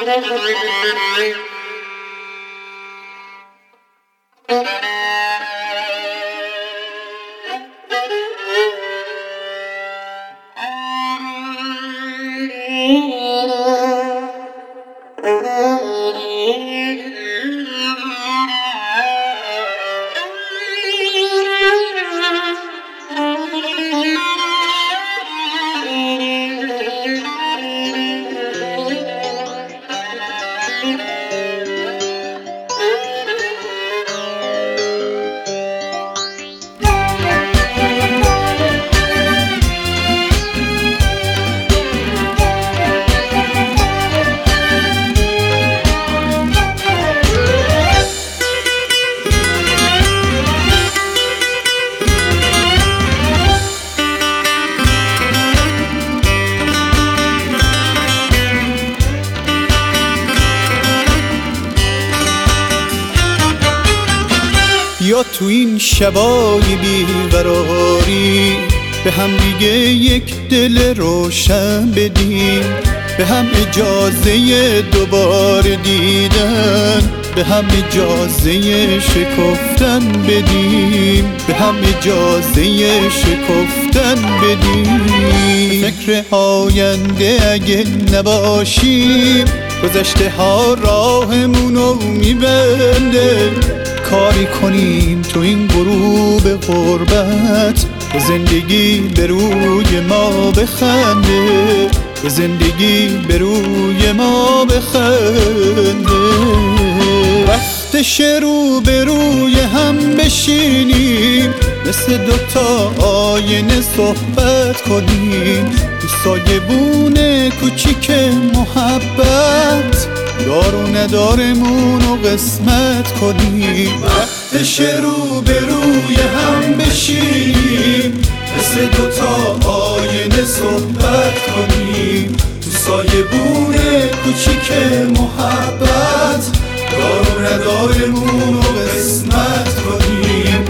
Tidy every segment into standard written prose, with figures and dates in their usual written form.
یا تو این شبای بیقراری به هم دیگه یک دل روشن بدیم، به هم اجازه دوباره دیدن، به هم اجازه شکفتن بدیم، به هم اجازه شکفتن بدیم. فکر آینده اگه نباشیم گذشته ها راهمونو میبنده، کاری کنیم تو این غروب غربت به زندگی به روی ما بخنده، به زندگی به روی ما بخنده. وقتش رو به روی هم بشینیم، مثل دوتا آینه صحبت کنیم، تو سایبون کوچیک محبت دار و ندارمونو قسمت کنیم. وقتش رو به روی هم بشینیم، مثل دوتا آینه صحبت کنیم، تو سایبون کوچیک محبت دار و ندارمونو قسمت کنیم.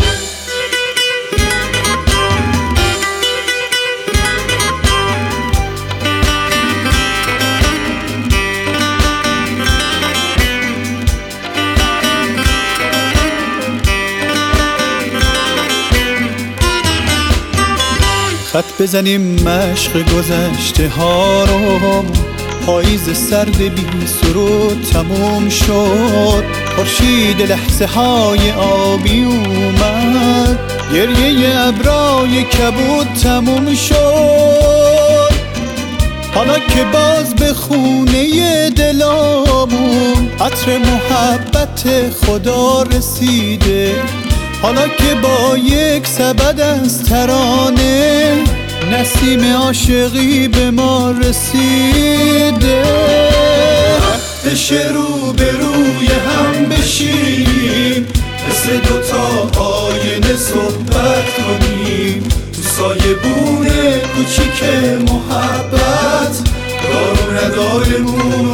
خط بزنیم مشق گذشته ها رو، پاییز سرد بی سرود تموم شد، خورشید لحظه های آبی اومد، گریه ابرای کبود تموم شد. حالا که باز به خونه دلامون عطر محبت خدا رسیده، حالا که با یک سبد از ترانه نسیم عاشقی به ما رسیده. وقتش رو به روی هم بشینیم، مثل دوتا آینه صحبت کنیم، تو سایبون کوچیک محبت دار و ندارمون